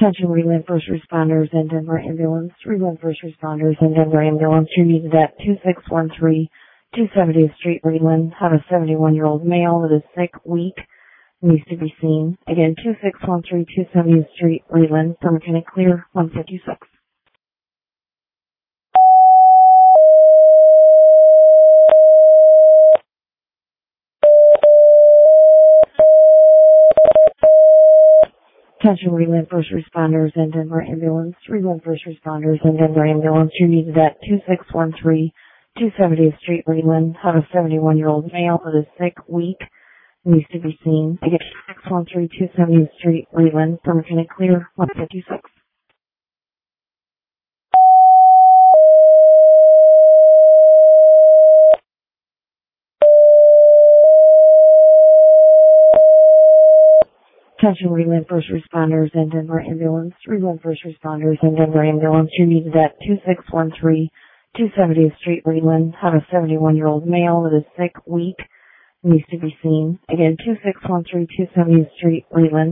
Attention Reland first responders and Denver ambulance. Reland first responders and Denver ambulance. You're needed at 2613 270th Street, Reland. Have a 71-year-old male that is sick, weak, needs to be seen. Again, 2613 270th Street, Reland. For mechanic clear, 156. Attention Reland first responders and Denver ambulance. Reland first responders and Denver ambulance. You're needed at 2613 270th Street, Reland. Have a 71-year-old male that is sick, weak, needs to be seen. Again, 2613 270th Street, Reland. For mechanic clear, 156. Attention Reland first responders and Denver ambulance. Reland first responders and Denver ambulance. You're needed at 2613 270th Street, Reland. Have a 71-year-old male that is sick, weak, needs to be seen. Again, 2613 270th Street, Reland.